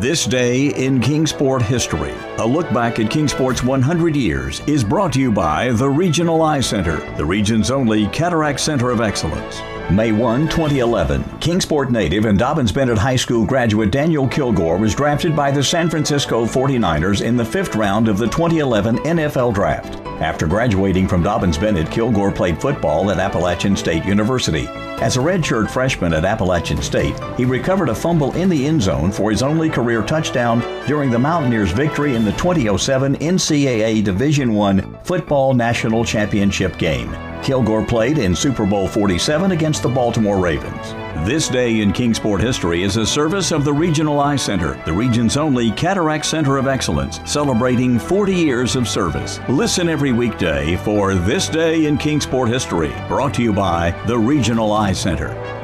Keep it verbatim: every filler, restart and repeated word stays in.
This Day in Kingsport History, a look back at Kingsport's one hundred years, is brought to you by the Regional Eye Center, the region's only cataract center of excellence. May first, twenty eleven, Kingsport native and Dobyns-Bennett High School graduate Daniel Kilgore was drafted by the San Francisco forty-niners in the fifth round of the twenty eleven N F L Draft. After graduating from Dobyns-Bennett, Kilgore played football at Appalachian State University. As a redshirt freshman at Appalachian State, he recovered a fumble in the end zone for his only career touchdown during the Mountaineers' victory in the twenty oh seven N C double A Division I Football National Championship game. Kilgore played in Super Bowl forty-seven against the Baltimore Ravens. This Day in Kingsport History is a service of the Regional Eye Center, the region's only cataract center of excellence, celebrating forty years of service. Listen every weekday for This Day in Kingsport History, brought to you by the Regional Eye Center.